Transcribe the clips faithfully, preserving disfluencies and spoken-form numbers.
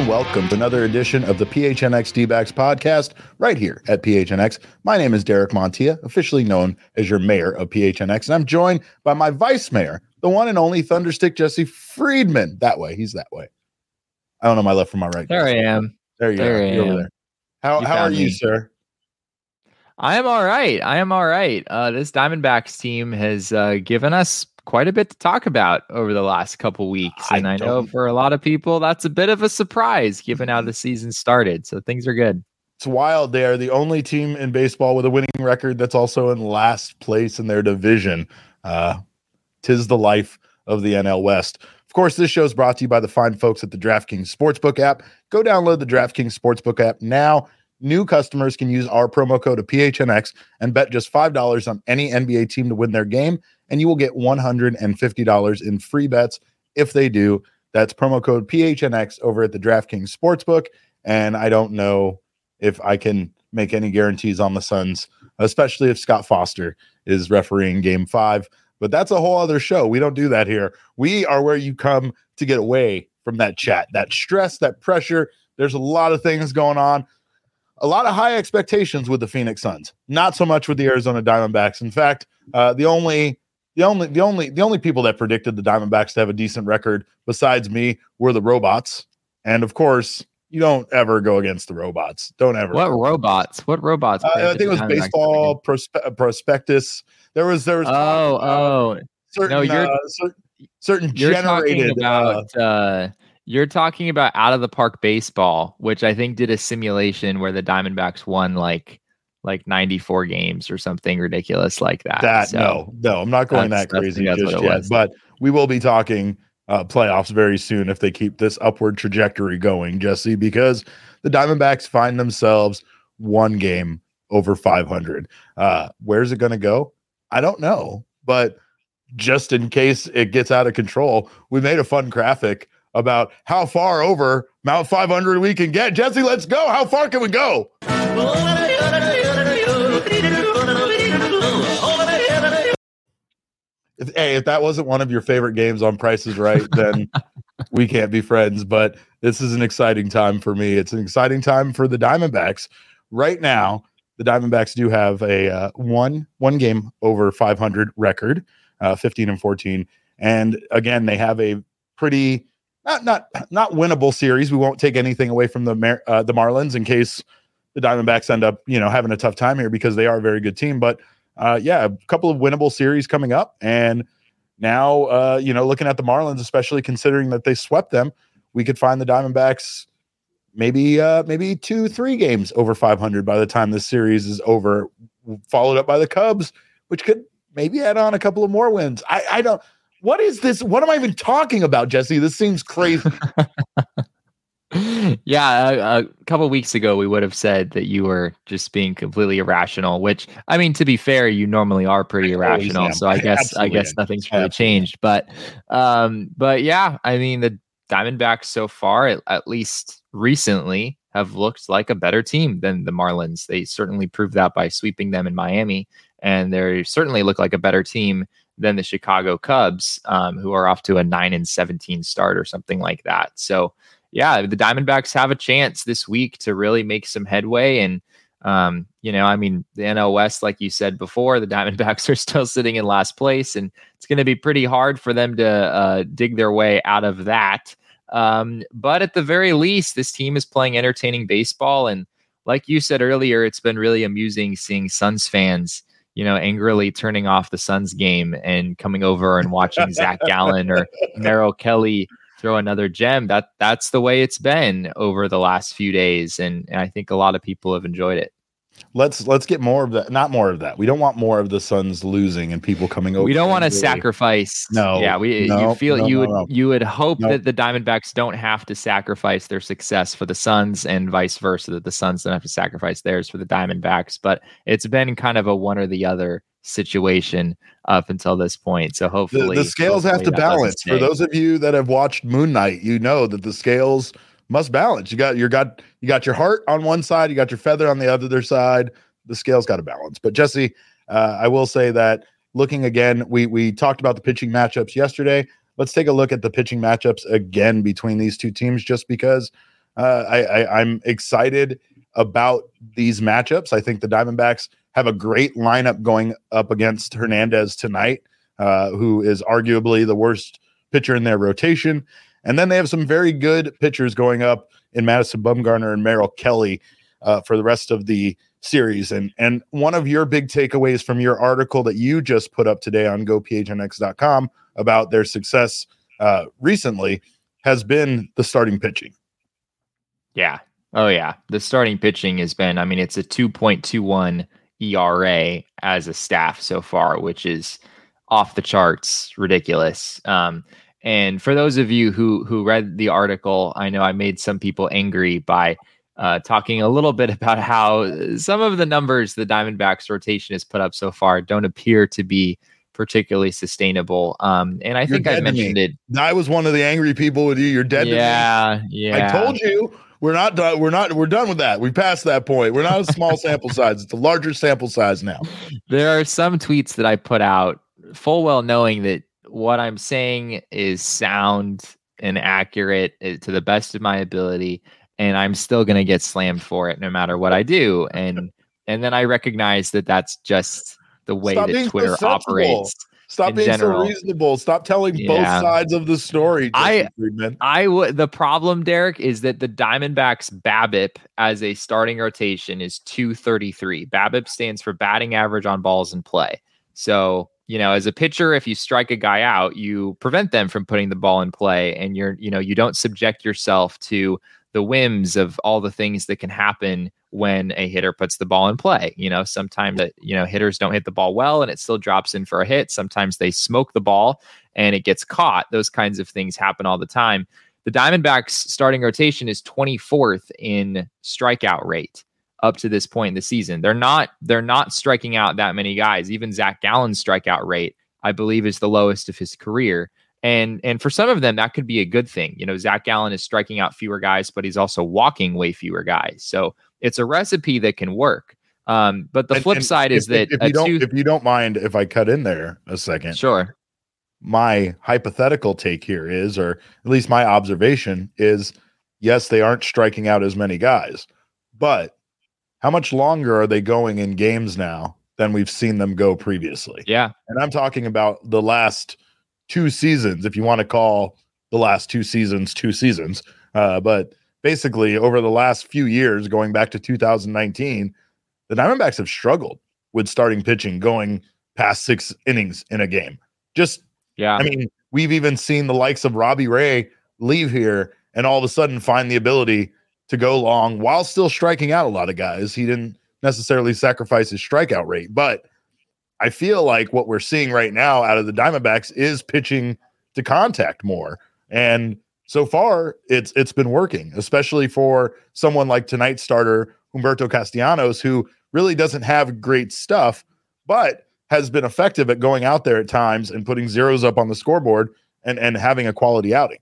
welcome to another edition of the P H N X D-backs podcast right here at P H N X. My name is Derek Montilla, officially known as your mayor of P H N X, and I'm joined by my vice mayor, the one and only Thunderstick Jesse Friedman. That way, he's that way. I don't know my left from my right. There I am. There you there are. I You're am. over there. How, You how are found you, me. sir? I am all right. I am all right. Uh, this Diamondbacks team has uh, given us quite a bit to talk about over the last couple weeks. And I, I know for a lot of people, that's a bit of a surprise given how the season started. So things are good. It's wild. They are the only team in baseball with a winning record that's also in last place in their division. Uh, tis the life of the N L West. Of course, this show is brought to you by the fine folks at the DraftKings Sportsbook app. Go download the DraftKings Sportsbook app now. New customers can use our promo code of P H N X and bet just five dollars on any N B A team to win their game, and you will get one hundred fifty dollars in free bets if they do. That's promo code P H N X over at the DraftKings Sportsbook, and I don't know if I can make any guarantees on the Suns, especially if Scott Foster is refereeing Game five, but that's a whole other show. We don't do that here. We are where you come to get away from that chat, that stress, that pressure. There's a lot of things going on. A lot of high expectations with the Phoenix Suns, not so much with the Arizona Diamondbacks. In fact, uh, the only, the only, the only, the only people that predicted the Diamondbacks to have a decent record besides me were the robots. And of course, you don't ever go against the robots. Don't ever. What robots? What robots? Uh, I think it was baseball prospe- prospectus. There was, there was. Oh, oh, certain, no, you're uh, certain, certain you're generated. talking about. Uh, uh, You're talking about out of the park baseball, which I think did a simulation where the Diamondbacks won like like ninety-four games or something ridiculous like that. That so no, no, I'm not going that crazy just yet. Was. But we will be talking uh, playoffs very soon if they keep this upward trajectory going, Jesse, because the Diamondbacks find themselves one game over five hundred. Uh, where's it going to go? I don't know, but just in case it gets out of control, we made a fun graphic about how far over Mount five hundred we can get. Jesse, let's go. How far can we go? If, hey, if that wasn't one of your favorite games on Price is Right, then we can't be friends. But this is an exciting time for me. It's an exciting time for the Diamondbacks. Right now, the Diamondbacks do have a uh, one one game over five hundred record, uh, fifteen and fourteen. And again, they have a pretty Not not not winnable series. We won't take anything away from the Mar- uh, the Marlins in case the Diamondbacks end up, you know, having a tough time here because they are a very good team. But uh, yeah, a couple of winnable series coming up, and now uh, you know, looking at the Marlins, especially considering that they swept them, we could find the Diamondbacks maybe uh, maybe two three games over five hundred by the time this series is over, followed up by the Cubs, which could maybe add on a couple of more wins. I, I don't. What is this? What am I even talking about, Jesse? This seems crazy. yeah, a, a couple of weeks ago, we would have said that you were just being completely irrational, which, I mean, to be fair, you normally are pretty irrational. So I guess I guess nothing's really changed. But um, but yeah, I mean, the Diamondbacks so far, at, at least recently, have looked like a better team than the Marlins. They certainly proved that by sweeping them in Miami, and they certainly look like a better team than the Chicago Cubs, um, who are off to a nine and seventeen start or something like that. So yeah, the Diamondbacks have a chance this week to really make some headway. And, um, you know, I mean, the N L West, like you said before, the Diamondbacks are still sitting in last place, and it's going to be pretty hard for them to uh, dig their way out of that. Um, but at the very least, this team is playing entertaining baseball. And like you said earlier, it's been really amusing seeing Suns fans, you know, angrily turning off the Suns game and coming over and watching Zach Gallen or Merrill Kelly throw another gem. That that's the way it's been over the last few days. And, and I think a lot of people have enjoyed it. Let's let's get more of that. Not more of that. We don't want more of the Suns losing and people coming over. We don't want to really. sacrifice. No. Yeah, we no, you feel no, you no, would no. you would hope no. that the Diamondbacks don't have to sacrifice their success for the Suns, and vice versa, that the Suns don't have to sacrifice theirs for the Diamondbacks. But it's been kind of a one or the other situation up until this point. So hopefully the, the scales hopefully have to balance. For those of you that have watched Moon Knight, you know that the scales must balance. You got you got you got your heart on one side, you got your feather on the other side. The scale's got to balance. But Jesse, uh, I will say that looking again, we we talked about the pitching matchups yesterday. Let's take a look at the pitching matchups again between these two teams, just because Uh, I, I, I'm excited about these matchups. I think the Diamondbacks have a great lineup going up against Hernandez tonight, uh, who is arguably the worst pitcher in their rotation. And then they have some very good pitchers going up in Madison Bumgarner and Merrill Kelly uh, for the rest of the series. And and one of your big takeaways from your article that you just put up today on go p h n x dot com about their success uh, recently has been the starting pitching. Yeah. Oh, yeah. The starting pitching has been, I mean, it's a two point two one E R A as a staff so far, which is off the charts, ridiculous. Um, and for those of you who who read the article, I know I made some people angry by uh, talking a little bit about how some of the numbers the Diamondbacks rotation has put up so far don't appear to be particularly sustainable. Um, and I You're think I mentioned it. I was one of the angry people with you. You're dead yeah, to me. Yeah. I told you. We're not done. We're not. We're done with that. We passed that point. We're not a small sample size. It's a larger sample size now. There are some tweets that I put out full well knowing that what I'm saying is sound and accurate to the best of my ability, and I'm still going to get slammed for it no matter what I do. And and then I recognize that that's just the way Stop that Twitter so operates. Stop being general. so reasonable. Stop telling yeah. both sides of the story. I, I would. The problem, Derek, is that the Diamondbacks BABIP as a starting rotation is two thirty-three. BABIP stands for batting average on balls in play. So, you know, as a pitcher, if you strike a guy out, you prevent them from putting the ball in play, and you're, you know, you don't subject yourself to the whims of all the things that can happen when a hitter puts the ball in play. You know, sometimes that, you know, hitters don't hit the ball well and it still drops in for a hit. Sometimes they smoke the ball and it gets caught. Those kinds of things happen all the time. The Diamondbacks starting rotation is twenty-fourth in strikeout rate up to this point in the season. They're not, they're not striking out that many guys. Even Zach Gallen's strikeout rate, I believe, is the lowest of his career. And and for some of them, that could be a good thing. You know, Zach Gallen is striking out fewer guys, but he's also walking way fewer guys. So it's a recipe that can work. Um, but the and, flip and side if, is that if you don't, two, if you don't mind, if I cut in there a second, sure. My hypothetical take here is, or at least my observation is, yes, they aren't striking out as many guys, but how much longer are they going in games now than we've seen them go previously? Yeah, and I'm talking about the last two seasons, if you want to call the last two seasons two seasons. Uh, but basically, over the last few years, going back to two thousand nineteen, the Diamondbacks have struggled with starting pitching going past six innings in a game. Just, yeah. I mean, we've even seen the likes of Robbie Ray leave here and all of a sudden find the ability to go long while still striking out a lot of guys. He didn't necessarily sacrifice his strikeout rate, but I feel like what we're seeing right now out of the Diamondbacks is pitching to contact more. And so far it's, it's been working, especially for someone like tonight's starter, Humberto Castellanos, who really doesn't have great stuff, but has been effective at going out there at times and putting zeros up on the scoreboard and, and having a quality outing.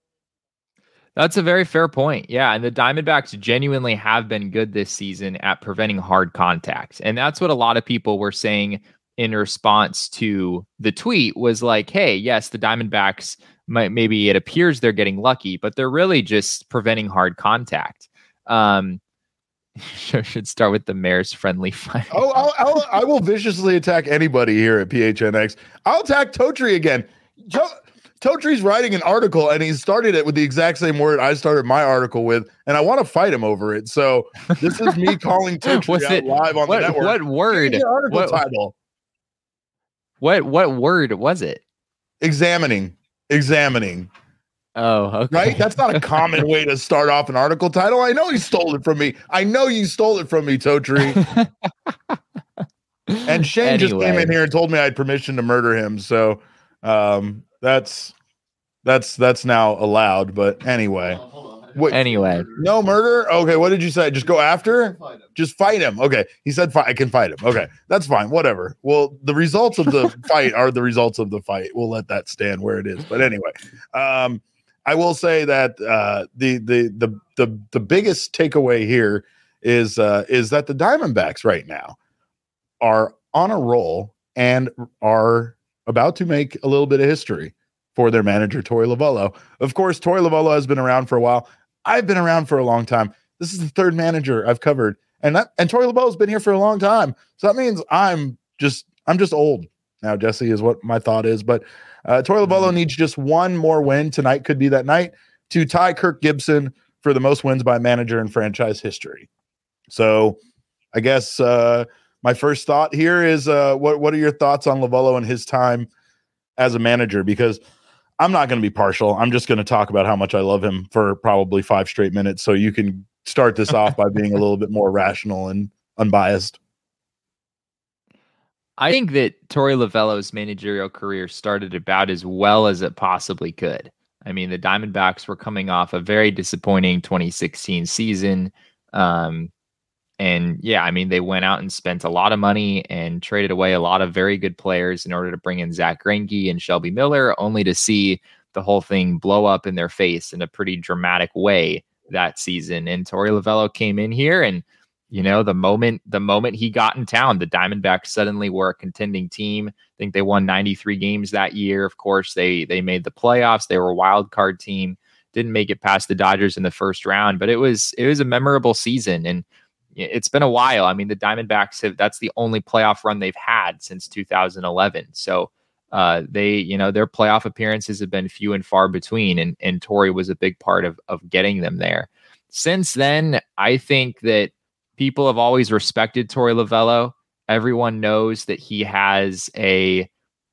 That's a very fair point. Yeah. And the Diamondbacks genuinely have been good this season at preventing hard contact. And that's what a lot of people were saying in response to the tweet was like, hey, yes, the Diamondbacks might, maybe it appears they're getting lucky, but they're really just preventing hard contact. Um, should start with the mayor's friendly fire. Oh, I'll, I'll, I will viciously attack anybody here at P H N X. I'll attack Totri again. To- Totri's writing an article and he started it with the exact same word I started my article with, and I want to fight him over it. So this is me calling Totri out it, live on what, the network. What word? Article what, title. What what word was it? Examining. Examining. Oh, okay. Right? That's not a common way to start off an article title. I know you stole it from me. I know you stole it from me, Totri. And Shane anyway. just came in here and told me I had permission to murder him. So um, that's that's that's now allowed. But anyway. What, anyway. No murder? Okay, what did you say? Just go after? Fight Just fight him. Okay. He said fight. I can fight him. Okay. That's fine. Whatever. Well, the results of the fight are the results of the fight. We'll let that stand where it is. But anyway, um, I will say that uh, the, the the the the biggest takeaway here is uh, is that the Diamondbacks right now are on a roll and are about to make a little bit of history for their manager, Torey Lovullo. Of course, Torey Lovullo has been around for a while. I've been around for a long time. This is the third manager I've covered, and that and Torey Lovullo's been here for a long time. So that means I'm just I'm just old now. Jesse is what my thought is, but uh, Torey Lovullo mm-hmm. needs just one more win tonight. Could be that night to tie Kirk Gibson for the most wins by a manager in franchise history. So, I guess uh, my first thought here is uh, what what are your thoughts on Lovullo and his time as a manager? Because I'm not going to be partial. I'm just going to talk about how much I love him for probably five straight minutes. So you can start this off by being a little bit more rational and unbiased. I think that Torey Lovullo's managerial career started about as well as it possibly could. I mean, the Diamondbacks were coming off a very disappointing twenty sixteen season. Um, and yeah, I mean, they went out and spent a lot of money and traded away a lot of very good players in order to bring in Zach Greinke and Shelby Miller, only to see the whole thing blow up in their face in a pretty dramatic way that season. And Torey Lovullo came in here, and you know, the moment the moment he got in town, the Diamondbacks suddenly were a contending team. I think they won ninety-three games that year. Of course, they they made the playoffs. They were a wild card team. Didn't make it past the Dodgers in the first round, but it was it was a memorable season, and it's been a while. I mean, the Diamondbacks have that's the only playoff run they've had since two thousand eleven. So uh, they, you know, their playoff appearances have been few and far between, and and Torey was a big part of of getting them there. Since then, I think that people have always respected Torey Lovullo. Everyone knows that he has a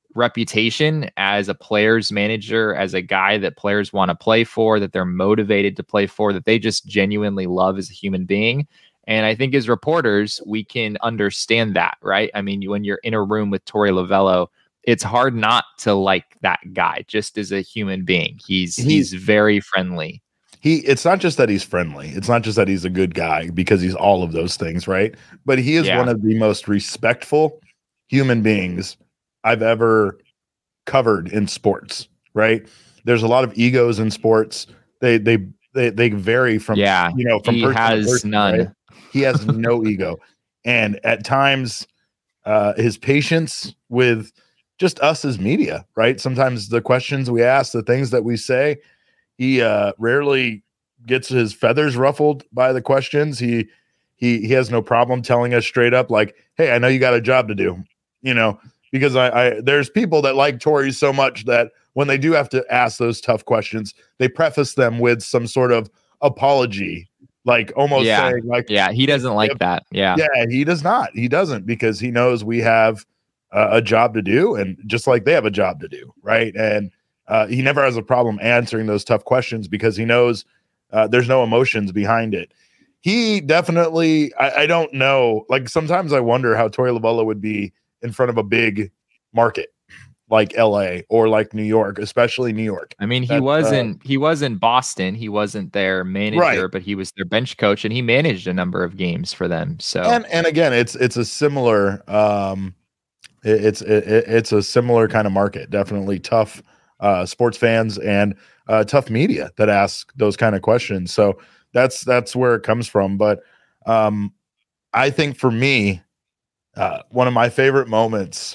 reputation as a player's manager, as a guy that players want to play for, that they're motivated to play for, that they just genuinely love as a human being. And I think as reporters, we can understand that, right? I mean, when you're in a room with Torey Lovullo, it's hard not to like that guy just as a human being. He's he's, he's very friendly. He it's not just that he's friendly. It's not just that he's a good guy, because he's all of those things, right? But he is yeah. one of the most respectful human beings I've ever covered in sports, right? There's a lot of egos in sports. They they they they vary from yeah, you know from he person has to person, none. Right? He has no ego. And at times uh his patience with just us as media, right? Sometimes the questions we ask, the things that we say, he uh, rarely gets his feathers ruffled by the questions. He he he has no problem telling us straight up, like, "Hey, I know you got a job to do," you know, because I, I there's people that like Torey so much that when they do have to ask those tough questions, they preface them with some sort of apology, like almost yeah. saying, like, "Yeah, he doesn't like that." Yeah, yeah, he does not. He doesn't, because he knows we have uh, a job to do, and just like they have a job to do, right? And Uh, he never has a problem answering those tough questions, because he knows uh, there's no emotions behind it. He definitely, I, I don't know, like sometimes I wonder how Torey Lovullo would be in front of a big market like L A or like New York, especially New York. I mean, he That's, wasn't uh, he was in Boston. He wasn't their manager, right. but he was their bench coach, and he managed a number of games for them. So and and again, it's it's a similar um, it, it's it, it's a similar kind of market. Definitely tough. Uh, sports fans and uh, tough media that ask those kind of questions. So that's that's where it comes from. But um, I think for me, uh, one of my favorite moments,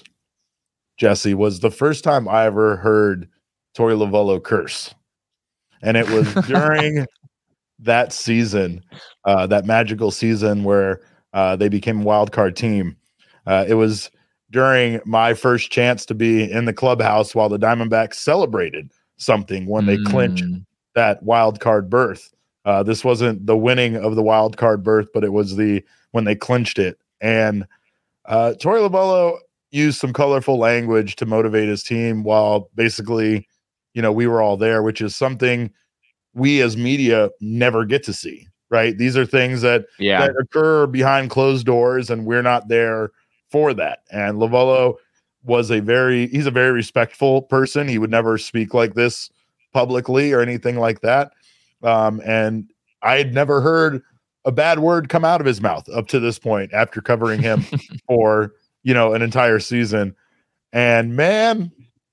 Jesse, was the first time I ever heard Torey Lovullo curse, and it was during that season, uh, that magical season where uh, they became a wild card team. Uh, it was during my first chance to be in the clubhouse while the Diamondbacks celebrated something when they mm. clinched that wild card berth. Uh, this wasn't the winning of the wild card berth, but it was the when they clinched it. And uh, Torey Lovullo used some colorful language to motivate his team while basically, you know, we were all there, which is something we as media never get to see, right? These are things that, yeah. that occur behind closed doors, and we're not there for that. And Lovullo was a very he's a very respectful person. He would never speak like this publicly or anything like that. Um, and I had never heard a bad word come out of his mouth up to this point after covering him for, you know, an entire season. And man,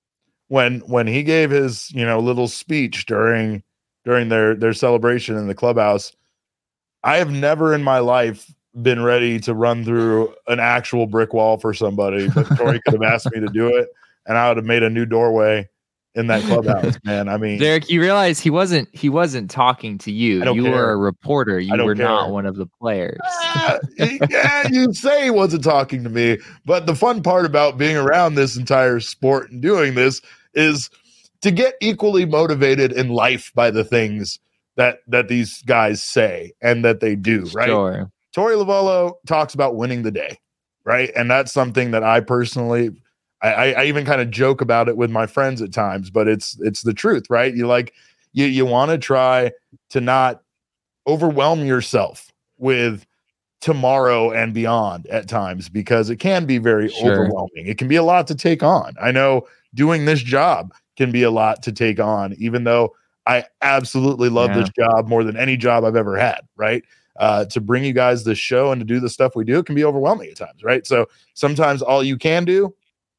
when when he gave his, you know, little speech during during their their celebration in the clubhouse, I have never in my life been ready to run through an actual brick wall for somebody, but Torey could have asked me to do it, and I would have made a new doorway in that clubhouse, man. I mean, Derek, you realize he wasn't he wasn't talking to you. You care. were a reporter. You were care. not one of the players. Uh, yeah, you say he wasn't talking to me, but the fun part about being around this entire sport and doing this is to get equally motivated in life by the things that that these guys say and that they do, right? Sure. Torey Lovullo talks about winning the day, right? And that's something that I personally I, I even kind of joke about it with my friends at times, but it's it's the truth, right? You like you you want to try to not overwhelm yourself with tomorrow and beyond at times, because it can be very sure. overwhelming. It can be a lot to take on. I know doing this job can be a lot to take on, even though I absolutely love yeah. this job more than any job I've ever had, right? Uh, to bring you guys this show and to do the stuff we do, it can be overwhelming at times, right? So sometimes all you can do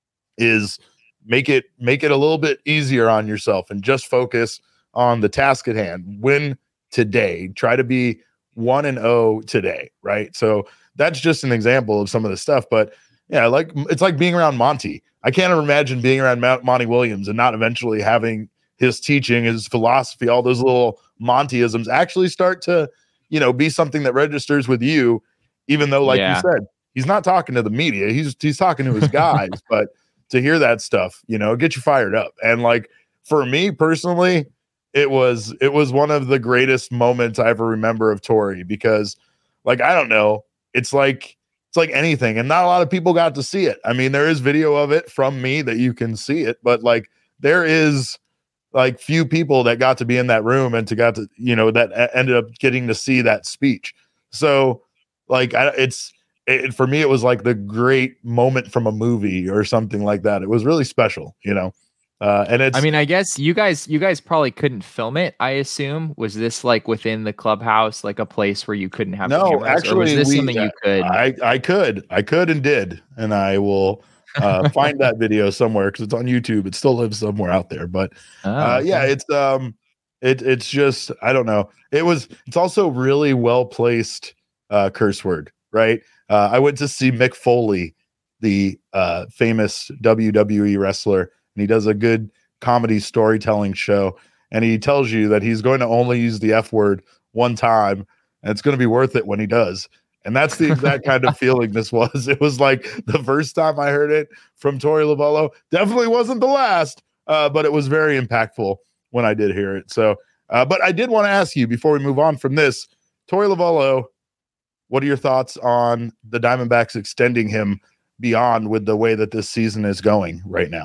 is make it make it a little bit easier on yourself and just focus on the task at hand. Win today. Try to be one and oh today, right? So that's just an example of some of the stuff. But yeah, like it's like being around Monty. I can't imagine being around Monty Williams and not eventually having his teaching, his philosophy, all those little Montyisms actually start to, you know, be something that registers with you, even though, like yeah. you said, he's not talking to the media. He's he's talking to his guys, but to hear that stuff, you know, get you fired up. And like for me personally, it was it was one of the greatest moments I ever remember of Torey, because like I don't know, it's like it's like anything, and not a lot of people got to see it. I mean, there is video of it from me that you can see it, but like there is like few people that got to be in that room and to got to, you know, that ended up getting to see that speech. So like I, it's It, for me, it was like the great moment from a movie or something like that. It was really special, you know. Uh, and it's. I mean, I guess you guys, you guys probably couldn't film it. I assume, was this like within the clubhouse, like a place where you couldn't have? No, cameras, actually, or was this we, something you could? I I could, I could and did, and I will uh, find that video somewhere because it's on YouTube. It still lives somewhere out there, but oh, uh, okay. yeah, it's um, it it's just I don't know. It was. It's also really well placed uh, curse word, right? Uh, I went to see Mick Foley, the uh, famous W W E wrestler, and he does a good comedy storytelling show. And he tells you that he's going to only use the F word one time, and it's going to be worth it when he does. And that's the exact kind of feeling this was. It was like the first time I heard it from Torey Lovullo. Definitely wasn't the last, uh, but it was very impactful when I did hear it. So, uh, but I did want to ask you before we move on from this, Torey Lovullo, what are your thoughts on the Diamondbacks extending him beyond with the way that this season is going right now?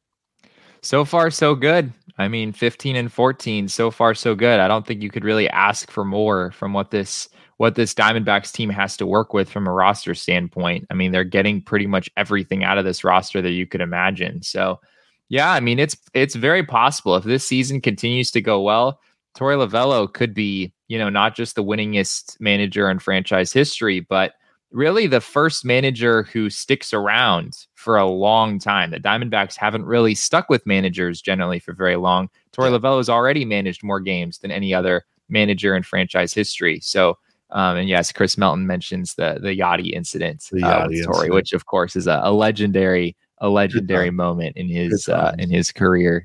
So far, so good. I mean, fifteen and fourteen, so far, so good. I don't think you could really ask for more from what this what this Diamondbacks team has to work with from a roster standpoint. I mean, they're getting pretty much everything out of this roster that you could imagine. So, yeah, I mean, it's it's very possible if this season continues to go well, Torey Lovullo could be, you know, not just the winningest manager in franchise history, but really the first manager who sticks around for a long time. The Diamondbacks haven't really stuck with managers generally for very long. Torey Lovullo has already managed more games than any other manager in franchise history. So, um, and yes, Chris Melton mentions the the Yachty incident the uh, Yachty with Torey, which of course is a, a legendary a legendary moment in his uh, in his career.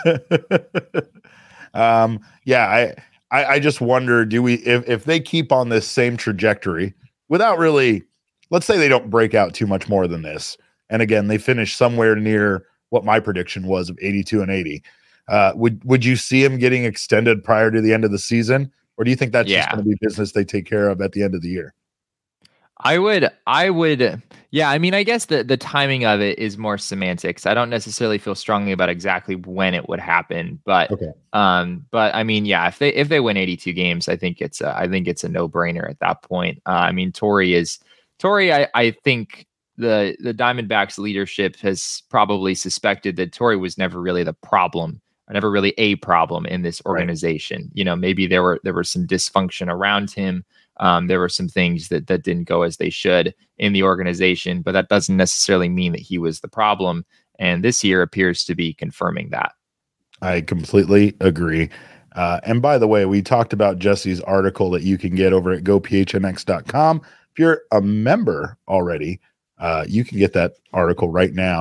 um, yeah, I, I I just wonder, do we if if they keep on this same trajectory without really, let's say they don't break out too much more than this, and again they finish somewhere near what my prediction was of eighty-two and eighty. Uh, would would you see him getting extended prior to the end of the season, or do you think that's yeah. just going to be business they take care of at the end of the year? I would, I would, yeah. I mean, I guess the the timing of it is more semantics. I don't necessarily feel strongly about exactly when it would happen, but, okay. um, but I mean, yeah, if they if they win eighty-two games, I think it's a, I think it's a no brainer at that point. Uh, I mean, Torey is Torey. I I think the the Diamondbacks leadership has probably suspected that Torey was never really the problem, or never really a problem in this organization. Right. You know, maybe there were there was some dysfunction around him. Um, there were some things that that didn't go as they should in the organization, but that doesn't necessarily mean that he was the problem. And this year appears to be confirming that. I completely agree. Uh, and by the way, we talked about Jesse's article that you can get over at go p h n x dot com. If you're a member already, uh, you can get that article right now.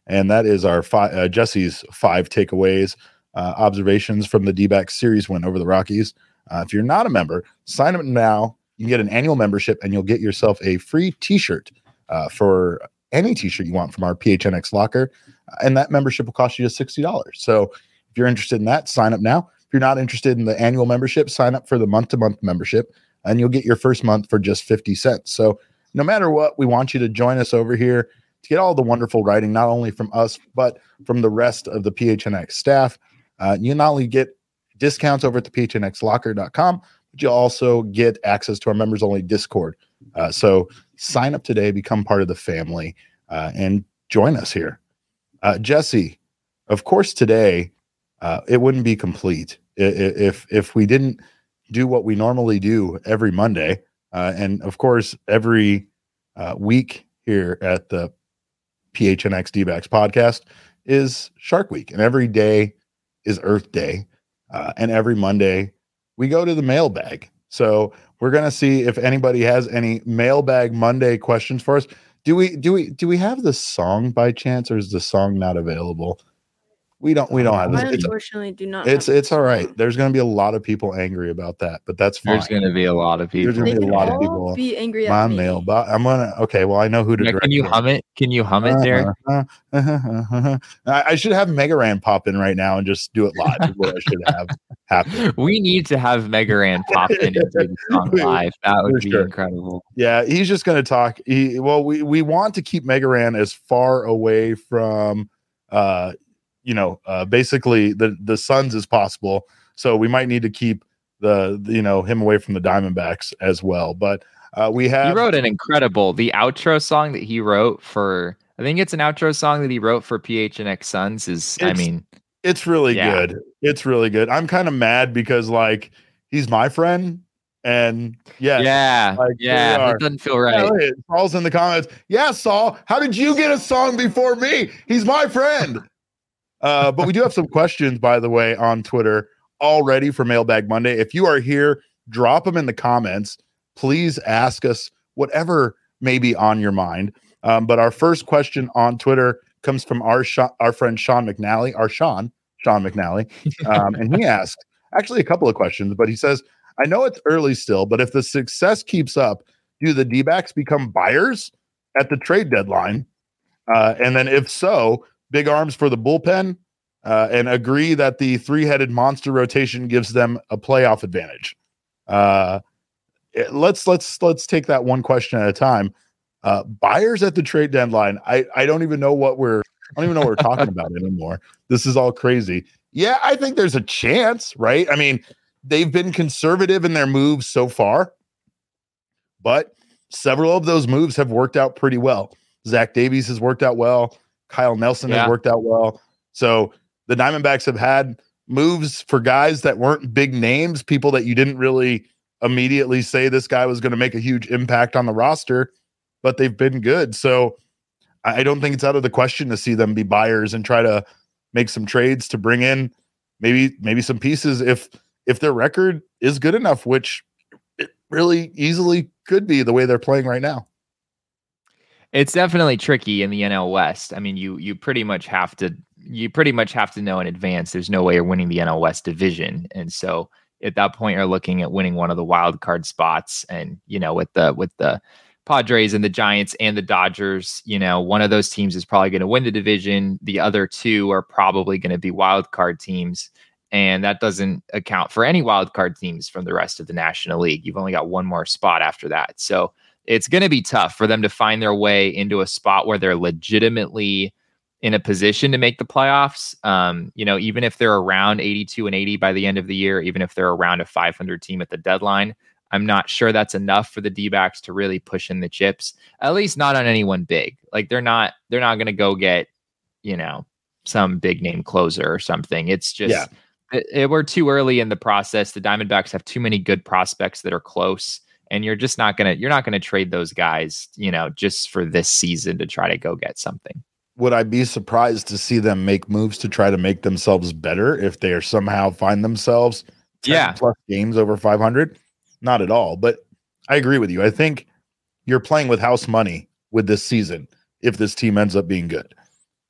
and that is our five, uh, Jesse's five takeaways, uh, observations from the D-backs series win over the Rockies. Uh, if you're not a member, sign up now. You can get an annual membership, and you'll get yourself a free T-shirt uh, for any T-shirt you want from our P H N X locker, and that membership will cost you just sixty dollars. So if you're interested in that, sign up now. If you're not interested in the annual membership, sign up for the month-to-month membership, and you'll get your first month for just fifty cents. So no matter what, we want you to join us over here to get all the wonderful writing, not only from us, but from the rest of the P H N X staff. Uh, you not only get discounts over at the P H N X locker dot com, but you'll also get access to our members-only Discord. Uh, so sign up today, become part of the family, uh, and join us here. Uh, Jesse, of course, today uh, it wouldn't be complete if if we didn't do what we normally do every Monday, uh, and of course every uh, week here at the P H N X D-backs podcast is Shark Week, and every day is Earth Day, uh, and every Monday we go to the mailbag. So we're gonna see if anybody has any mailbag Monday questions for us. Do we do we do we have the song by chance, or is the song not available? We don't. We don't have. I unfortunately it's, do not. It's it's all right. There's going to be a lot of people angry about that, but that's fine. There's going to be a lot of people. There's going to be a lot of people. Be angry. My mail, but I'm gonna. Okay, well, I know who to. Yeah, can you hum it? Can you hum it, Derek? Uh, uh, uh, uh, uh, I, I should have Mega Ran pop in right now and just do it live. Is what I should have happen. We need to have Mega Ran pop in and do the song live. That would be sure. incredible. Yeah, he's just going to talk. He well, we we want to keep Mega Ran as far away from. Uh, you know, uh, basically the, the Suns as possible. So we might need to keep the, the, you know, him away from the Diamondbacks as well. But uh, we have. He wrote an incredible, the outro song that he wrote for, I think it's an outro song that he wrote for P H N X Suns is, I mean. It's really yeah. good. It's really good. I'm kind of mad because like, he's my friend. And yeah, yeah, like, yeah, it doesn't feel right. Yeah, Saul's in the comments. Yeah, Saul, how did you get a song before me? He's my friend. Uh, but we do have some questions, by the way, on Twitter already for Mailbag Monday. If you are here, drop them in the comments. Please ask us whatever may be on your mind. Um, but our first question on Twitter comes from our Sh- our friend Sean McNally, our Sean, Sean McNally. Um, and he asked actually a couple of questions, but he says, I know it's early still, but if the success keeps up, do the D-backs become buyers at the trade deadline? Uh, and then if so, big arms for the bullpen, uh, and agree that the three-headed monster rotation gives them a playoff advantage. Uh, it, let's let's let's take that one question at a time. Uh, buyers at the trade deadline. I I don't even know what we're I don't even know what we're talking about anymore. This is all crazy. Yeah, I think there's a chance, right? I mean, they've been conservative in their moves so far, but several of those moves have worked out pretty well. Zach Davies has worked out well. Kyle Nelson yeah. has worked out well. So the Diamondbacks have had moves for guys that weren't big names, people that you didn't really immediately say this guy was going to make a huge impact on the roster, but they've been good. So I don't think it's out of the question to see them be buyers and try to make some trades to bring in maybe maybe some pieces if if their record is good enough, which it really easily could be the way they're playing right now. It's definitely tricky in the N L West. I mean, you you pretty much have to you pretty much have to know in advance there's no way you're winning the N L West division. And so at that point you're looking at winning one of the wild card spots. And, you know, with the with the Padres and the Giants and the Dodgers, you know, one of those teams is probably going to win the division. The other two are probably going to be wild card teams. And that doesn't account for any wild card teams from the rest of the National League. You've only got one more spot after that. So it's going to be tough for them to find their way into a spot where they're legitimately in a position to make the playoffs. Um, you know, even if they're around eighty-two and eighty by the end of the year, even if they're around a five hundred team at the deadline, I'm not sure that's enough for the D-backs to really push in the chips, at least not on anyone big. Like they're not, they're not going to go get, you know, some big name closer or something. It's just, yeah. it, it, we're too early in the process. The Diamondbacks have too many good prospects that are close. And you're just not going to, you're not going to trade those guys, you know, just for this season to try to go get something. Would I be surprised to see them make moves to try to make themselves better if they are somehow find themselves ten yeah. plus games over five hundred? Not at all. But I agree with you. I think you're playing with house money with this season if this team ends up being good.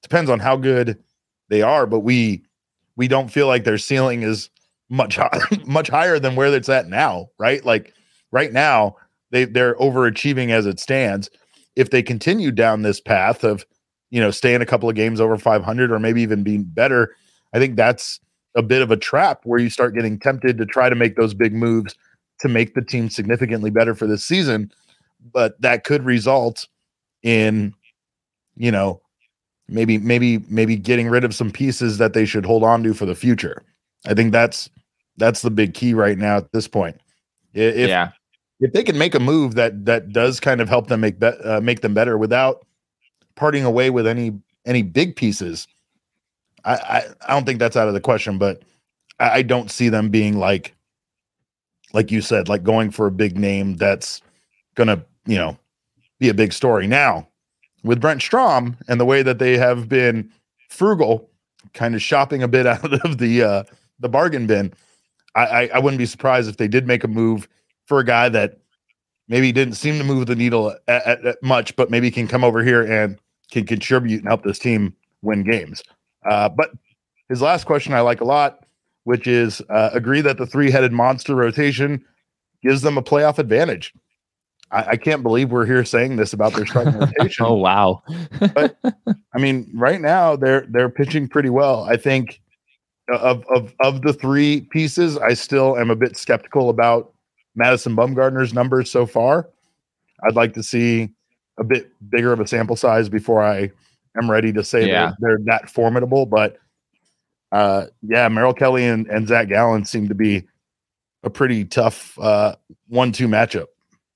depends on how good they are, but we we don't feel like their ceiling is much high, much higher than where it's at now, right? Like right now, they they're overachieving as it stands. If they continue down this path of, you know, staying a couple of games over five hundred or maybe even being better, I think that's a bit of a trap where you start getting tempted to try to make those big moves to make the team significantly better for this season. But that could result in, you know, maybe, maybe, maybe getting rid of some pieces that they should hold on to for the future. I think that's, that's the big key right now at this point. If, yeah. if they can make a move that, that does kind of help them make, be, uh, make them better without parting away with any, any big pieces, I, I, I don't think that's out of the question, but I, I don't see them being like, like you said, like going for a big name that's going to, you know, be a big story. Now, with Brent Strom and the way that they have been frugal, kind of shopping a bit out of the uh, the bargain bin, I, I, I wouldn't be surprised if they did make a move for a guy that maybe didn't seem to move the needle at, at, at much, but maybe can come over here and can contribute and help this team win games. Uh, but his last question I like a lot, which is uh, agree that the three-headed monster rotation gives them a playoff advantage. I, I can't believe we're here saying this about their starting rotation. Oh, wow. But I mean, right now they're they're pitching pretty well. I think of of of the three pieces, I still am a bit skeptical about Madison Bumgarner's numbers so far. I'd like to see a bit bigger of a sample size before I am ready to say yeah. they're, they're that formidable. But uh, yeah, Merrill Kelly and, and Zach Gallen seem to be a pretty tough uh, one two matchup.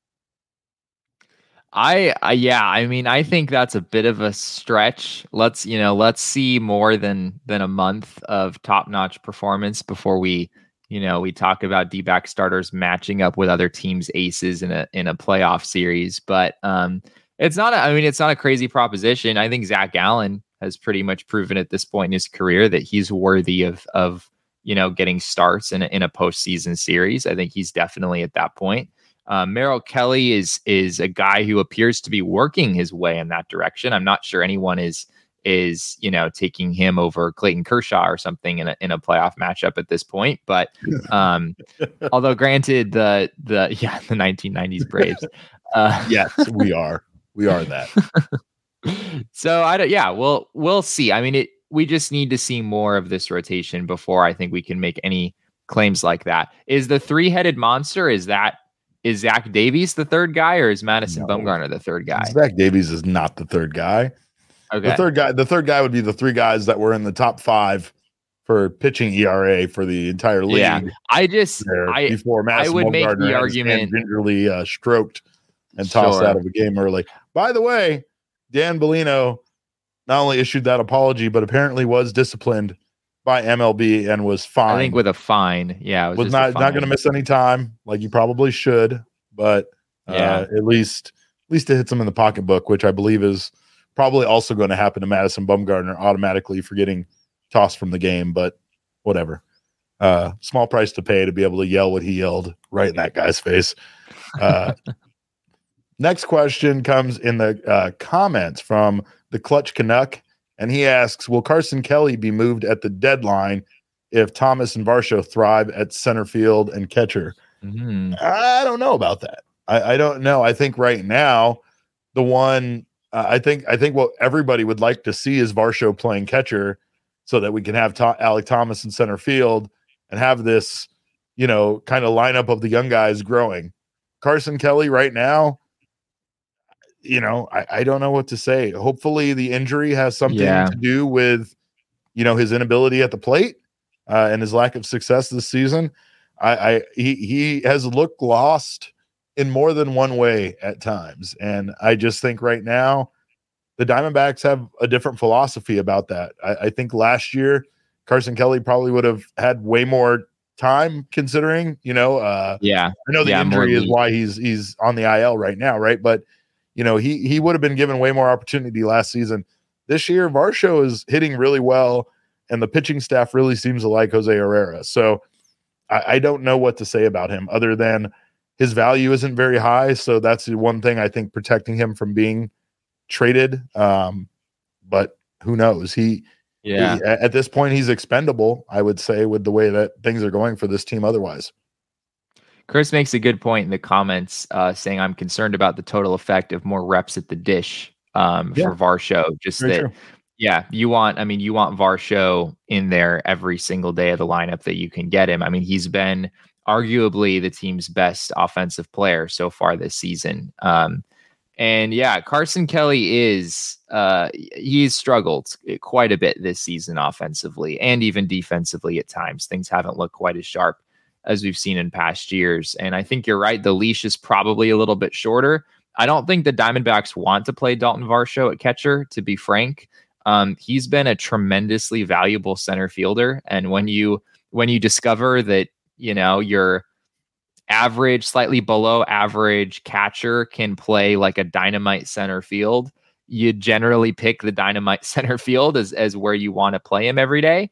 I, I yeah, I mean, I think that's a bit of a stretch. Let's, you know, let's see more than than a month of top-notch performance before we, you know, we talk about D-back starters matching up with other teams' aces in a in a playoff series. But um, it's not a, I mean, it's not a crazy proposition. I think Zach Gallen has pretty much proven at this point in his career that he's worthy of of, you know, getting starts in a, in a postseason series. I think he's definitely at that point. Uh, Merrill Kelly is is a guy who appears to be working his way in that direction. I'm not sure anyone is is you know taking him over Clayton Kershaw or something in a in a playoff matchup at this point. But um, although granted, the the yeah the nineteen nineties Braves. Uh, yes, we are we are that. So I don't. Yeah, we'll we'll see. I mean, it. We just need to see more of this rotation before I think we can make any claims like that. Is the three-headed monster? Is that is Zach Davies the third guy, or is Madison no. Bumgarner the third guy? Zach Davies is not the third guy. Okay. The third guy. The third guy would be the three guys that were in the top five for pitching E R A for the entire league. Yeah, I just I before Madison I would Bumgarner make the argument gingerly uh, stroked and tossed sure. out of a game early. By the way, Dan Bellino not only issued that apology, but apparently was disciplined by M L B and was fined. I think with a fine. Yeah, it was, was not not going to miss any time, like you probably should. But uh, yeah, at least at least it hits him in the pocketbook, which I believe is probably also going to happen to Madison Bumgarner automatically for getting tossed from the game. But whatever, uh, small price to pay to be able to yell what he yelled right in that guy's face. Uh, next question comes in the uh, comments from the Clutch Canuck, and he asks, will Carson Kelly be moved at the deadline if Thomas and Varsho thrive at center field and catcher? Mm-hmm. I don't know about that. I, I don't know. I think right now, the one uh, I think I think what everybody would like to see is Varsho playing catcher so that we can have to- Alec Thomas in center field and have this, you know, kind of lineup of the young guys growing. Carson Kelly right now, you know, I, I don't know what to say. Hopefully the injury has something yeah. to do with, you know, his inability at the plate uh, and his lack of success this season. I, I he he has looked lost in more than one way at times. And I just think right now the Diamondbacks have a different philosophy about that. I, I think last year Carson Kelly probably would have had way more time considering, you know, uh, yeah, I know the yeah, injury is why he's he's on the I L right now, right? But you know, he he would have been given way more opportunity last season. This year, Varsho is hitting really well, and the pitching staff really seems to like Jose Herrera. So I, I don't know what to say about him other than his value isn't very high. So that's the one thing I think protecting him from being traded. Um, but who knows? He, yeah, he, at this point, he's expendable, I would say, with the way that things are going for this team otherwise. Chris makes a good point in the comments, uh, saying I'm concerned about the total effect of more reps at the dish um, yeah. for Varsho. Just Very that, true. yeah, you want, I mean, you want Varsho in there every single day of the lineup that you can get him. I mean, he's been arguably the team's best offensive player so far this season. Um, and yeah, Carson Kelly is, uh, he's struggled quite a bit this season offensively and even defensively at times. Things haven't looked quite as sharp as we've seen in past years. And I think you're right. The leash is probably a little bit shorter. I don't think the Diamondbacks want to play Dalton Varsho at catcher, to be frank. Um, he's been a tremendously valuable center fielder. And when you, when you discover that, you know, your average, slightly below average catcher can play like a dynamite center field, you generally pick the dynamite center field as, as where you want to play him every day.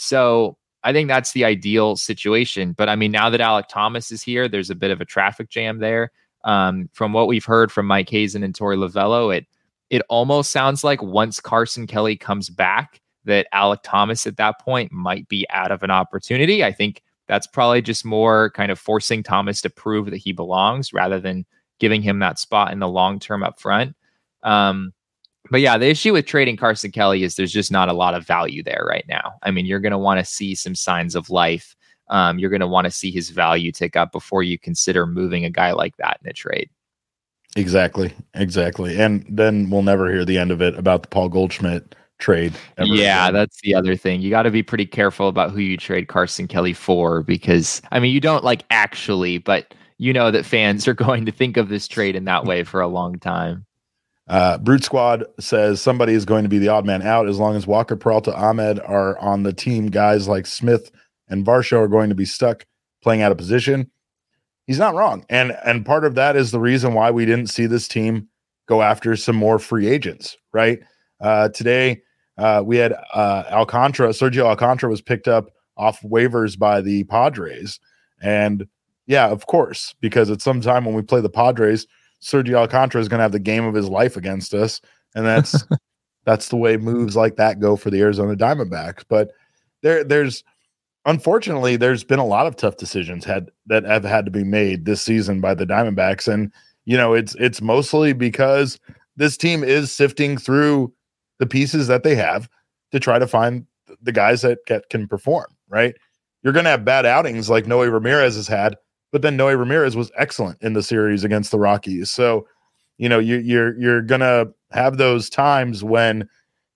So I think that's the ideal situation. But I mean, now that Alek Thomas is here, there's a bit of a traffic jam there. Um, from what we've heard from Mike Hazen and Torey Lovullo, it it almost sounds like once Carson Kelly comes back, that Alek Thomas at that point might be out of an opportunity. I think that's probably just more kind of forcing Thomas to prove that he belongs rather than giving him that spot in the long term up front. Um, But yeah, the issue with trading Carson Kelly is there's just not a lot of value there right now. I mean, you're going to want to see some signs of life. Um, you're going to want to see his value tick up before you consider moving a guy like that in a trade. Exactly. Exactly. And then we'll never hear the end of it about the Paul Goldschmidt trade. Yeah, again. That's the other thing. You got to be pretty careful about who you trade Carson Kelly for, because I mean, you don't like actually, but you know that fans are going to think of this trade in that way for a long time. Uh, Brute Squad says somebody is going to be the odd man out as long as Walker, Peralta, Ahmed are on the team. Guys like Smith and Varsho are going to be stuck playing out of position. He's not wrong. And, and part of that is the reason why we didn't see this team go after some more free agents, right? Uh, today uh, we had uh, Alcantara, Sergio Alcantara was picked up off waivers by the Padres. And yeah, of course, because at some time when we play the Padres, Sergio Alcantara is going to have the game of his life against us. And that's, that's the way moves like that go for the Arizona Diamondbacks. But there, there's, unfortunately, there's been a lot of tough decisions had that have had to be made this season by the Diamondbacks. And, you know, it's, it's mostly because this team is sifting through the pieces that they have to try to find the guys that get, can perform, right? You're going to have bad outings like Noe Ramirez has had, but then Noe Ramirez was excellent in the series against the Rockies. So, you know, you, you're you're gonna have those times when,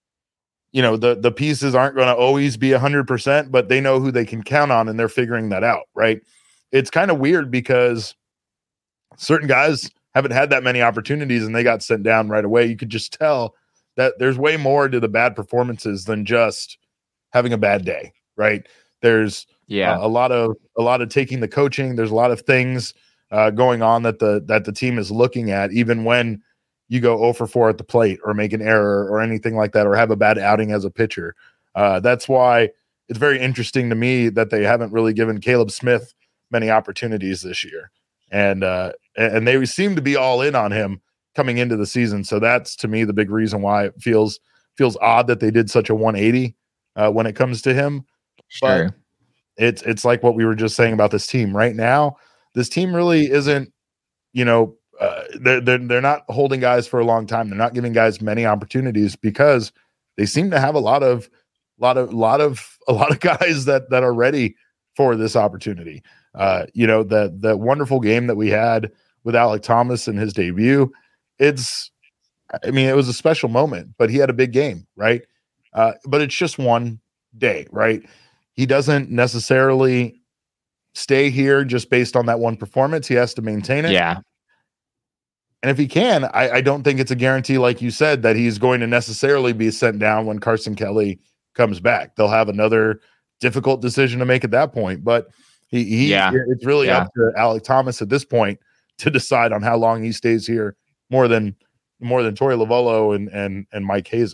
you know, the the pieces aren't going to always be a hundred percent, but they know who they can count on, and they're figuring that out, right? It's kind of weird because certain guys haven't had that many opportunities and they got sent down right away. You could just tell that there's way more to the bad performances than just having a bad day, right? There's Yeah, uh, a lot of a lot of taking the coaching. There's a lot of things uh, going on that the that the team is looking at, even when you go oh for four at the plate or make an error or anything like that, or have a bad outing as a pitcher. Uh, that's why it's very interesting to me that they haven't really given Caleb Smith many opportunities this year, and uh, and they seem to be all in on him coming into the season. So that's, to me, the big reason why it feels feels odd that they did such a one eighty uh, when it comes to him. Sure. But it's it's like what we were just saying about this team right now. This team really isn't, you know, uh, they're, they're they're not holding guys for a long time. They're not giving guys many opportunities because they seem to have a lot of, lot of, lot of, a lot of guys that that are ready for this opportunity. Uh, you know, the the wonderful game that we had with Alek Thomas in his debut. It's, I mean, it was a special moment, but he had a big game, right? Uh, but it's just one day, right? He doesn't necessarily stay here just based on that one performance. He has to maintain it. Yeah. And if he can, I, I don't think it's a guarantee, like you said, that he's going to necessarily be sent down when Carson Kelly comes back. They'll have another difficult decision to make at that point. But he, he yeah. it's really yeah. up to Alek Thomas at this point to decide on how long he stays here, more than more than Torey Lovullo and and and Mike Hazen.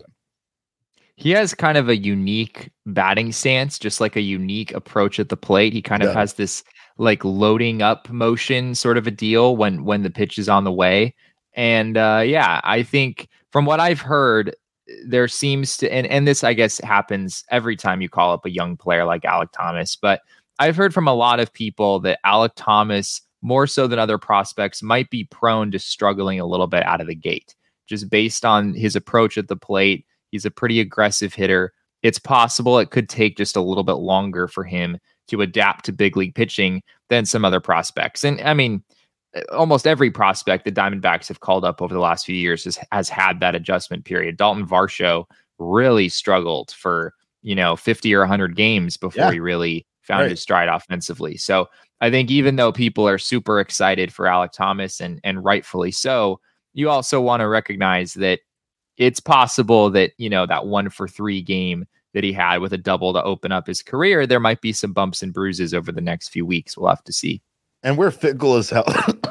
He has kind of a unique batting stance, just like a unique approach at the plate. He kind of yeah. has this like loading up motion sort of a deal when when the pitch is on the way. And uh, yeah, I think from what I've heard, there seems to, and, and this, I guess, happens every time you call up a young player like Alek Thomas, but I've heard from a lot of people that Alek Thomas, more so than other prospects, might be prone to struggling a little bit out of the gate, just based on his approach at the plate. He's a pretty aggressive hitter. It's possible it could take just a little bit longer for him to adapt to big league pitching than some other prospects. And I mean, almost every prospect the Diamondbacks have called up over the last few years has, has had that adjustment period. Dalton Varsho really struggled for, you know, fifty or one hundred games before yeah. he really found right. his stride offensively. So I think even though people are super excited for Alek Thomas, and, and rightfully so, you also want to recognize that it's possible that, you know, that one for three game that he had with a double to open up his career, there might be some bumps and bruises over the next few weeks. We'll have to see. And we're fickle as hell.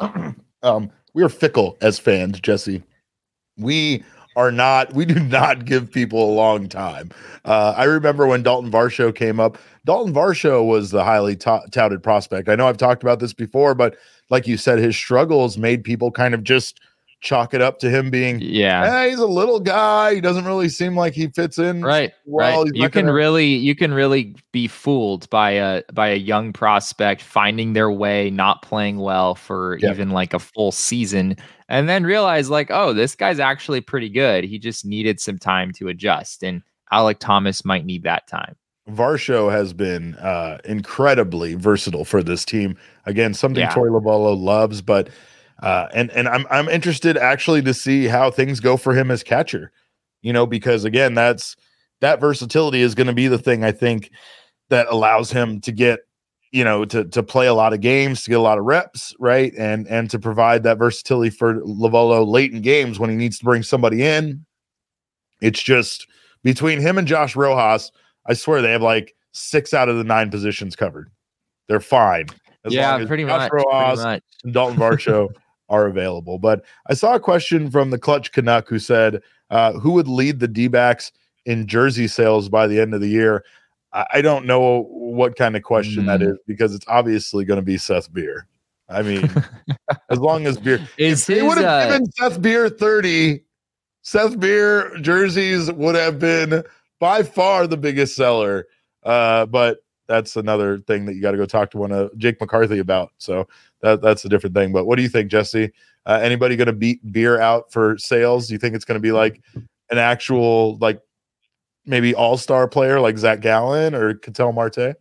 um, we're fickle as fans, Jesse. We are not, we do not give people a long time. Uh, I remember when Dalton Varsho came up. Dalton Varsho was the highly t- touted prospect. I know I've talked about this before, but like you said, his struggles made people kind of just chalk it up to him being, yeah, eh, he's a little guy. He doesn't really seem like he fits in. Right. Well, right. You can gonna... really, you can really be fooled by a, by a young prospect finding their way, not playing well for yeah. even like a full season, and then realize like, oh, this guy's actually pretty good. He just needed some time to adjust. And Alek Thomas might need that time. Varsho has been uh, incredibly versatile for this team. Again, something yeah. Torey Lovullo loves, but Uh, and and I'm I'm interested actually to see how things go for him as catcher, you know, because again, that's that versatility is going to be the thing I think that allows him to get, you know, to to play a lot of games, to get a lot of reps, right, and and to provide that versatility for Lovullo late in games when he needs to bring somebody in. It's just between him and Josh Rojas, I swear they have like six out of the nine positions covered. They're fine. As yeah, long as pretty, Josh much, Rojas pretty much. And Dalton Varsho are available. But I saw a question from the Clutch Canuck who said, uh, who would lead the D-backs in jersey sales by the end of the year? I, I don't know what kind of question mm. that is, because it's obviously going to be Seth Beer. I mean, as long as Beer is if they would have uh, given Seth Beer thirty, Seth Beer jerseys would have been by far the biggest seller. Uh, but that's another thing that you got to go talk to one of Jake McCarthy about. So that that's a different thing. But what do you think, Jesse? Uh, anybody going to beat Beer out for sales? Do you think it's going to be like an actual, like maybe all-star player like Zach Gallen or Ketel Marte?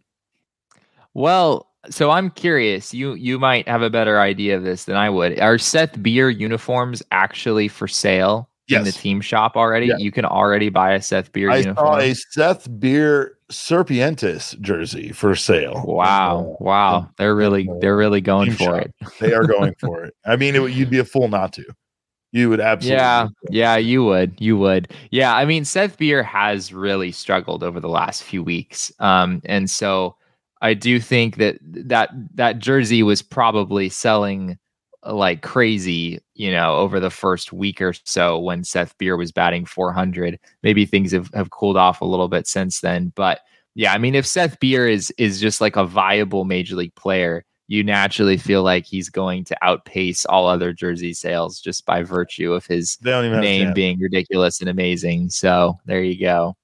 Well, so I'm curious. You you might have a better idea of this than I would. Are Seth Beer uniforms actually for sale? Yes. In the team shop already? Yeah. You can already buy a Seth Beer I uniform. saw a Seth Beer Serpientes jersey for sale. Wow. Uh, wow. They're really they're really going for shop. it. They are going for it. I mean, it, you'd be a fool not to. You would absolutely. Yeah. Yeah, you would. You would. Yeah. I mean, Seth Beer has really struggled over the last few weeks. Um, and so I do think that that that jersey was probably selling like crazy, you know, over the first week or so when Seth Beer was batting four hundred. Maybe things have, have cooled off a little bit since then. But yeah, I mean, if Seth Beer is is just like a viable major league player, you naturally feel like he's going to outpace all other jersey sales just by virtue of his name being ridiculous and amazing. So there you go.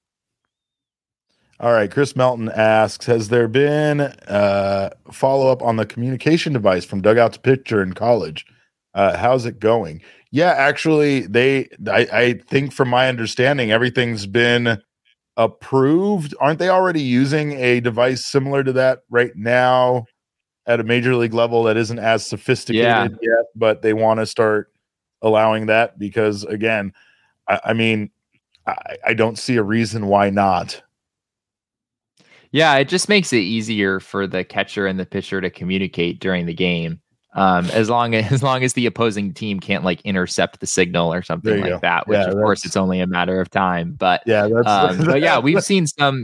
All right. Chris Melton asks, has there been uh follow-up on the communication device from dugout to pitcher in college? Uh, how's it going? Yeah, actually, they I, I think from my understanding, everything's been approved. Aren't they already using a device similar to that right now at a major league level that isn't as sophisticated yeah. yet, but they want to start allowing that because, again, I, I mean, I, I don't see a reason why not. Yeah, it just makes it easier for the catcher and the pitcher to communicate during the game. Um, as long as as long as the opposing team can't like intercept the signal or something like go. that, which yeah, of course it's only a matter of time. But yeah, that's, um, but yeah, we've seen some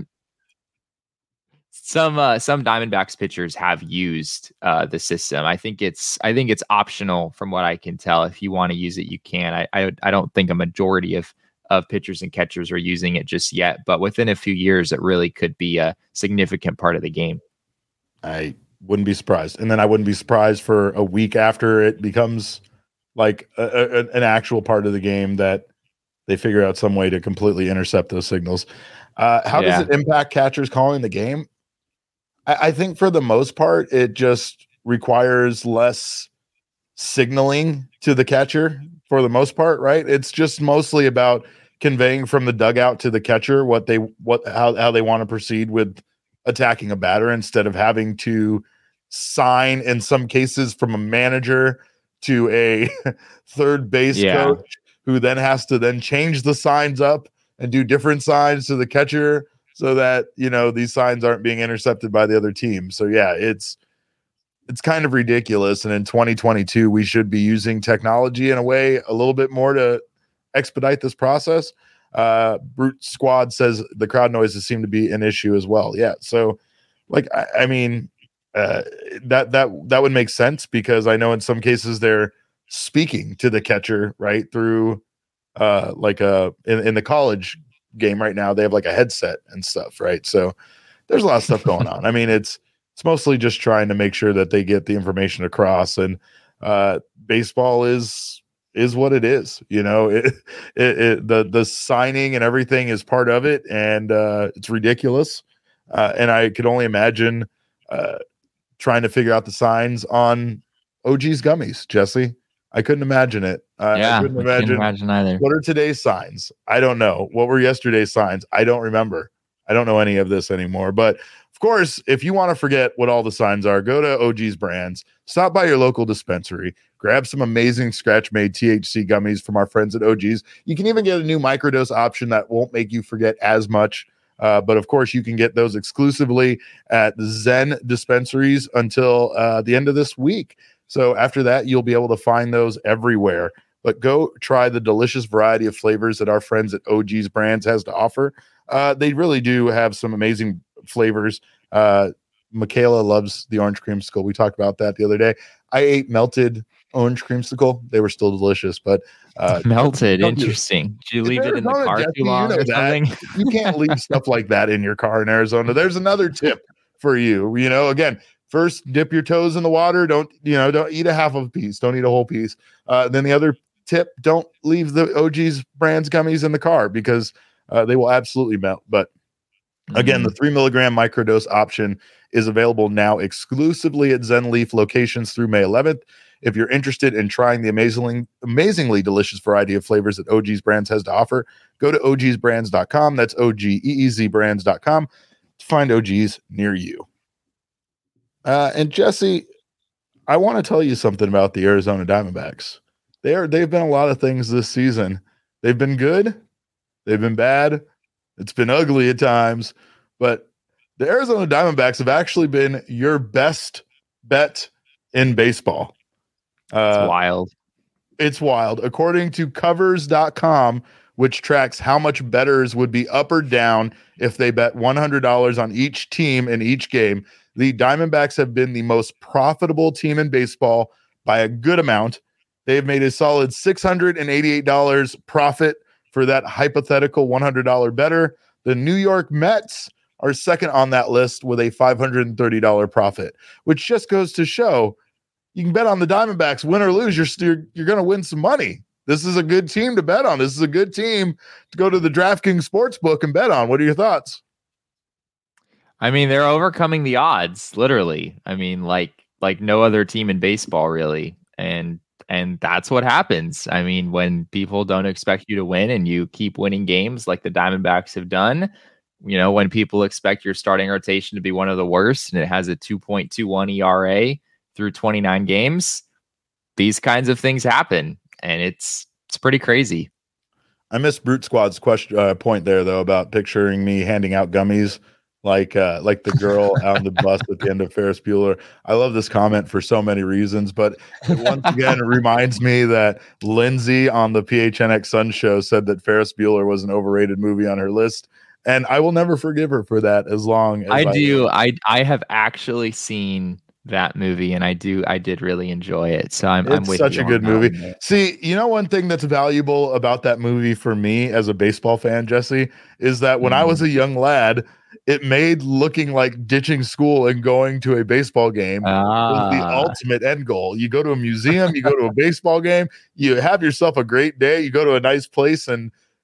some uh, some Diamondbacks pitchers have used uh, the system. I think it's I think it's optional from what I can tell. If you want to use it, you can. I I, I don't think a majority of of pitchers and catchers are using it just yet, but within a few years, it really could be a significant part of the game. I wouldn't be surprised. And then I wouldn't be surprised for a week after it becomes like a, a, an actual part of the game that they figure out some way to completely intercept those signals. Uh, how yeah. does it impact catchers calling the game? I, I think for the most part, it just requires less signaling to the catcher for the most part, right? It's just mostly about conveying from the dugout to the catcher what they what how, how they want to proceed with attacking a batter, instead of having to sign in some cases from a manager to a third base yeah. coach, who then has to then change the signs up and do different signs to the catcher so that, you know, these signs aren't being intercepted by the other team. So yeah, it's it's kind of ridiculous. And in twenty twenty-two, we should be using technology in a way a little bit more to expedite this process. Uh, Brute Squad says the crowd noises seem to be an issue as well. Yeah. So like, I, I mean, uh, that, that, that would make sense, because I know in some cases they're speaking to the catcher right through uh, like a, in, in the college game right now, they have like a headset and stuff. Right. So there's a lot of stuff going on. I mean, it's, it's mostly just trying to make sure that they get the information across, and uh, baseball is, is what it is, you know, it, it, it, the, the signing and everything is part of it. And uh, it's ridiculous. Uh, and I could only imagine uh, trying to figure out the signs on O G's gummies, Jesse. I couldn't imagine it. Uh, yeah, I couldn't imagine, imagine either. What are today's signs? I don't know. What were yesterday's signs? I don't remember. I don't know any of this anymore. But of course, if you want to forget what all the signs are, go to O G's Brands, stop by your local dispensary, grab some amazing scratch-made T H C gummies from our friends at O G's. You can even get a new microdose option that won't make you forget as much. Uh, but of course, you can get those exclusively at Zen dispensaries until uh, the end of this week. So after that, you'll be able to find those everywhere. But go try the delicious variety of flavors that our friends at O G's Brands has to offer. Uh, they really do have some amazing flavors. Uh, Michaela loves the orange creamsicle. We talked about that the other day. I ate melted orange creamsicle. They were still delicious, but uh, melted. Interesting. Did you leave it in the car too long or something? You can't leave stuff like that in your car in Arizona. There's another tip for you. You know, again, first dip your toes in the water. Don't, you know, don't eat a half of a piece. Don't eat a whole piece. Uh, then the other tip, don't leave the O G's Brands gummies in the car, because uh, they will absolutely melt. But again, the three milligram microdose option is available now exclusively at Zen Leaf locations through May eleventh. If you're interested in trying the amazingly, amazingly delicious variety of flavors that O G's Brands has to offer, go to O Gs brands dot com. That's O G E E Z brands dot com to find O G's near you. Uh, and Jesse, I want to tell you something about the Arizona Diamondbacks. They are, they've been a lot of things this season. They've been good. They've been bad. It's been ugly at times, but the Arizona Diamondbacks have actually been your best bet in baseball. Uh, it's wild. It's wild. According to covers dot com, which tracks how much bettors would be up or down if they bet one hundred dollars on each team in each game, the Diamondbacks have been the most profitable team in baseball by a good amount. They've made a solid six hundred eighty-eight dollars profit for that hypothetical one hundred dollars better. The New York Mets are second on that list with a five hundred thirty dollars profit, which just goes to show you can bet on the Diamondbacks, win or lose. You're you're, you're going to win some money. This is a good team to bet on. This is a good team to go to the DraftKings Sportsbook and bet on. What are your thoughts? I mean, they're overcoming the odds, literally. I mean, like like no other team in baseball, really. And and that's what happens. I mean, when people don't expect you to win and you keep winning games like the Diamondbacks have done, you know, when people expect your starting rotation to be one of the worst and it has a two point two one E R A through twenty-nine games, these kinds of things happen. And it's it's pretty crazy. I missed Brute Squad's question uh, point there, though, about picturing me handing out gummies like uh, like the girl on the bus at the end of Ferris Bueller. I love this comment for so many reasons, but it once again reminds me that Lindsay on the P H N X Sun show said that Ferris Bueller was an overrated movie on her list, and I will never forgive her for that as long as I, I do. I I have actually seen that movie, and I do I did really enjoy it. So I'm, it's I'm with such you a good movie. That. See, you know, one thing that's valuable about that movie for me as a baseball fan, Jesse, is that when mm. I was a young lad, it made looking like ditching school and going to a baseball game ah. was the ultimate end goal. You go to a museum, you go to a baseball game, you have yourself a great day, you go to a nice place and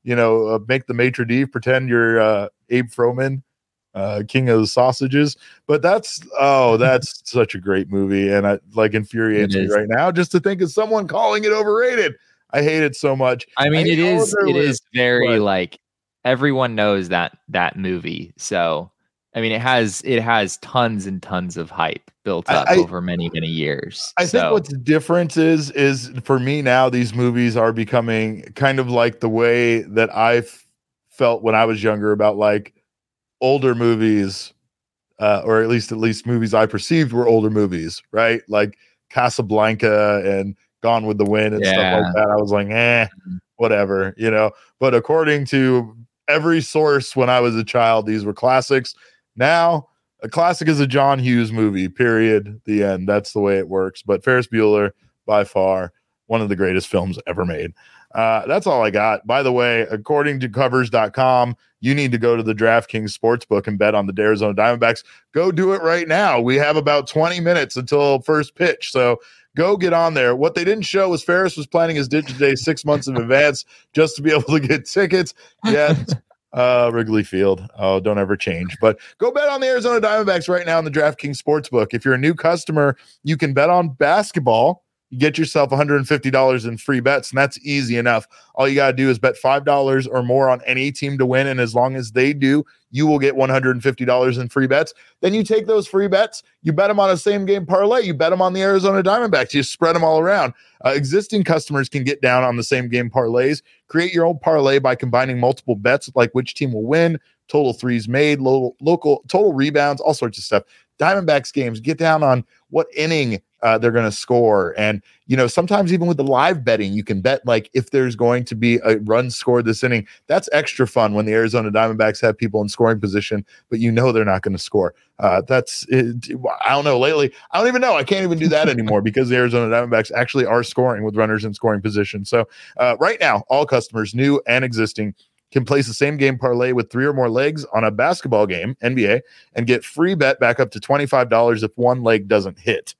you know, uh, make the maitre d' pretend you're uh, Abe Froman, uh, king of the sausages. But that's oh, that's such a great movie, and I like infuriates me right now just to think of someone calling it overrated. I hate it so much. I mean, I it is it is very but, like everyone knows that that movie. So I mean, it has it has tons and tons of hype built up I, over many many years. I so. think what's different is is for me now these movies are becoming kind of like the way that I felt when I was younger about like older movies, uh, or at least at least movies I perceived were older movies, right? Like Casablanca and Gone with the Wind and yeah. stuff like that. I was like, eh, whatever, you know. But according to every source when I was a child, these were classics. Now, a classic is a John Hughes movie, period, the end. That's the way it works. But Ferris Bueller, by far, one of the greatest films ever made. Uh, that's all I got. By the way, according to covers dot com, you need to go to the DraftKings Sportsbook and bet on the Arizona Diamondbacks. Go do it right now. We have about twenty minutes until first pitch. So go get on there. What they didn't show was Ferris was planning his Digit Day six months in advance just to be able to get tickets. Yet, uh, Wrigley Field. Oh, don't ever change. But go bet on the Arizona Diamondbacks right now in the DraftKings Sportsbook. If you're a new customer, you can bet on basketball. You get yourself one hundred fifty dollars in free bets, and that's easy enough. All you got to do is bet five dollars or more on any team to win, and as long as they do, you will get one hundred fifty dollars in free bets. Then you take those free bets, you bet them on a same-game parlay, you bet them on the Arizona Diamondbacks, you spread them all around. Uh, existing customers can get down on the same-game parlays. Create your own parlay by combining multiple bets, like which team will win, total threes made, local, local total rebounds, all sorts of stuff. Diamondbacks games, get down on what inning uh, they're going to score. And, you know, sometimes even with the live betting, you can bet like if there's going to be a run scored this inning. That's extra fun when the Arizona Diamondbacks have people in scoring position, but you know they're not going to score. Uh, that's, it, I don't know, lately, I don't even know. I can't even do that anymore because the Arizona Diamondbacks actually are scoring with runners in scoring position. So uh, right now, all customers, new and existing, can place the same game parlay with three or more legs on a basketball game, N B A, and get free bet back up to twenty-five dollars if one leg doesn't hit.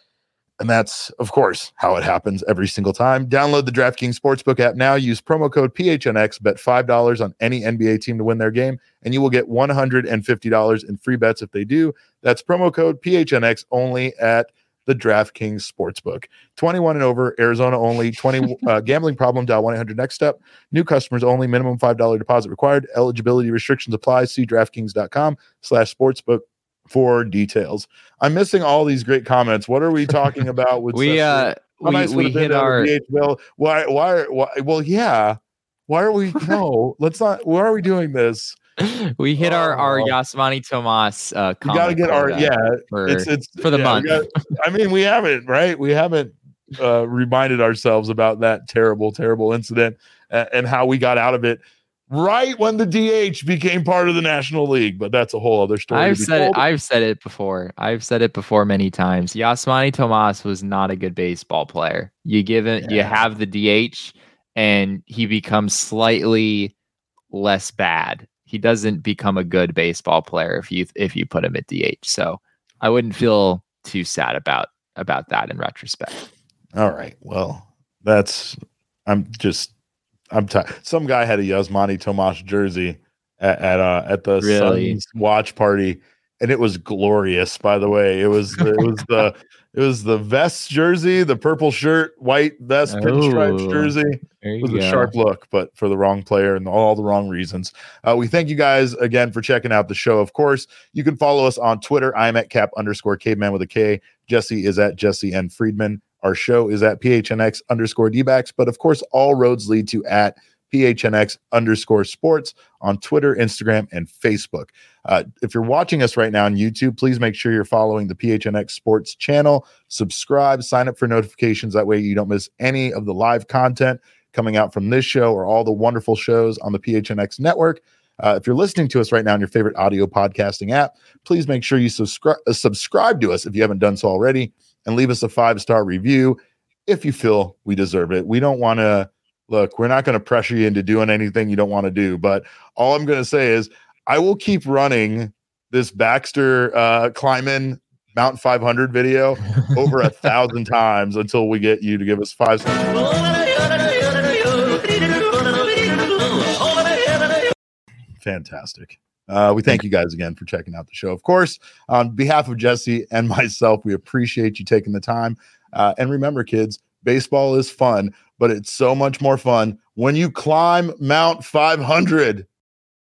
And that's, of course, how it happens every single time. Download the DraftKings Sportsbook app now. Use promo code P H N X. Bet five dollars on any N B A team to win their game, and you will get one hundred fifty dollars in free bets if they do. That's promo code P H N X only at the DraftKings Sportsbook. twenty-one and over, Arizona only. twenty uh, gambling problem, dial one eight hundred next step. New customers only, minimum five dollars deposit required. Eligibility restrictions apply. See DraftKings.com slash sportsbook for details. I'm missing all these great comments. What are we talking about with we uh we, nice we hit our D H bill? Why, why why well yeah. Why are we no, let's not why are we doing this? We hit oh, our our Yasmani Tomas. Uh, you got to get our yeah. For, it's it's for the yeah, month. Gotta, I mean, we haven't right. We haven't uh, reminded ourselves about that terrible, terrible incident and, and how we got out of it right when the D H became part of the National League. But that's a whole other story. I've said told. it. I've said it before. I've said it before many times. Yasmani Tomas was not a good baseball player. You give it. Yeah. You have the D H, and he becomes slightly less bad. He doesn't become a good baseball player if you if you put him at D H. So I wouldn't feel too sad about about that in retrospect. All right. Well, that's I'm just I'm tired. Some guy had a Yasmani Tomas jersey at at, uh, at the really? Suns watch party, and it was glorious. By the way, it was it was the it was the vest jersey, the purple shirt, white vest, pinstripes jersey. It was go. a sharp look, but for the wrong player and all the wrong reasons. Uh, we thank you guys again for checking out the show. Of course, you can follow us on Twitter. I'm at cap underscore caveman with a K. Jesse is at Jesse N. Friedman. Our show is at P H N X underscore D-backs. But of course, all roads lead to at P H N X underscore sports on Twitter, Instagram, and Facebook. Uh, if you're watching us right now on YouTube, please make sure you're following the P H N X Sports channel. Subscribe, sign up for notifications. That way you don't miss any of the live content coming out from this show or all the wonderful shows on the P H N X network. Uh, if you're listening to us right now on your favorite audio podcasting app, please make sure you subscribe uh, subscribe to us if you haven't done so already, and leave us a five-star review if you feel we deserve it. We don't want to look, we're not going to pressure you into doing anything you don't want to do, but all I'm going to say is I will keep running this Baxter uh, climbing Mount five hundred video over a thousand times until we get you to give us five stars. Fantastic. Uh, we thank you guys again for checking out the show. Of course, on behalf of Jesse and myself, we appreciate you taking the time. Uh, and remember, kids, baseball is fun, but it's so much more fun when you climb Mount five hundred.